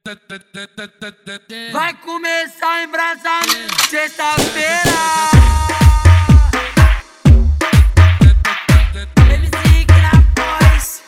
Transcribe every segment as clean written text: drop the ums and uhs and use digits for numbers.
Vai começar embrasamento sexta-feira. MC que na voz.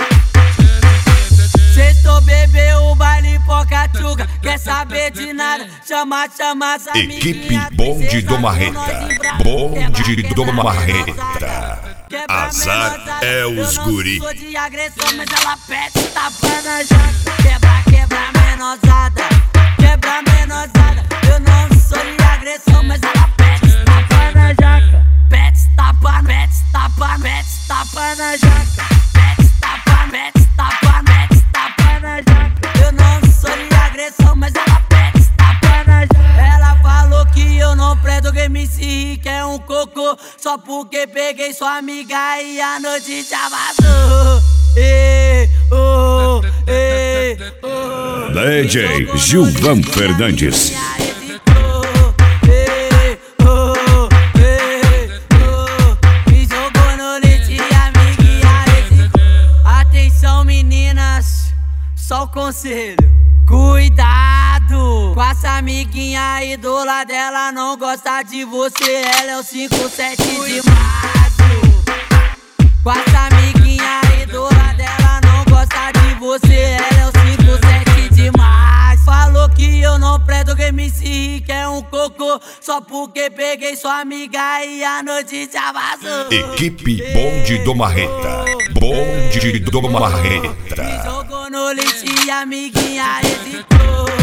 Sextou, bebeu o baile Pocatuca. Quer saber de nada? Chama as Equipe Bonde do Marreta. Bonde do Marreta. Azar é os guri. Eu não sou de agressão, mas ela pede tapa na jaca. Quebra menosada. Quebra menosada. Eu não sou de agressão, mas ela pede tapa na jaca. Pede tapa na jaca. Pede tapa na jaca. Eu não sou de agressão, mas ela pede tapa na jaca. Ela falou que eu não presto, que MC que é um cocô. Só porque peguei sua amiga e a noite já vazou. DJ Gilvan Fernandes. Me jogou no leite e a amiguinha. Atenção meninas, só o conselho. Cuidado com essa amiguinha ídola dela, não gosta de você, ela é o 57 de março. Com essa amiguinha ídola dela, não gosta de você, ela é o 57 de março. Falou que eu não presto, que MC que é um cocô. Só porque peguei sua amiga e a noite já vazou. Equipe Bonde do Marreta. Bonde do Marreta. Me jogou no lixo e a amiguinha hesitou.